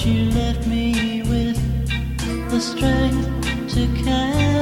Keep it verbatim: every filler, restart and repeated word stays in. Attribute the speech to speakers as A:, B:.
A: you left me with the strength to carry